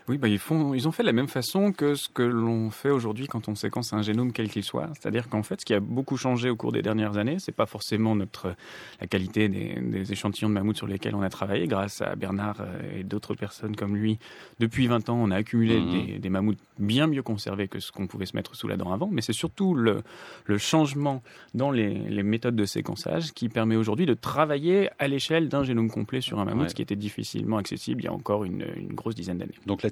Oui, ils ont fait de la même façon que ce que l'on fait aujourd'hui quand on séquence un génome quel qu'il soit. C'est-à-dire qu'en fait, ce qui a beaucoup changé au cours des dernières années, c'est pas forcément la qualité des échantillons de mammouths sur lesquels on a travaillé. Grâce à Bernard et d'autres personnes comme lui, depuis 20 ans, on a accumulé des mammouths bien mieux conservés que ce qu'on pouvait se mettre sous la dent avant. Mais c'est surtout le changement dans les méthodes de séquençage qui permet aujourd'hui de travailler à l'échelle d'un génome complet sur un mammouth, ce qui était difficilement accessible il y a encore une grosse dizaine d'années. Donc la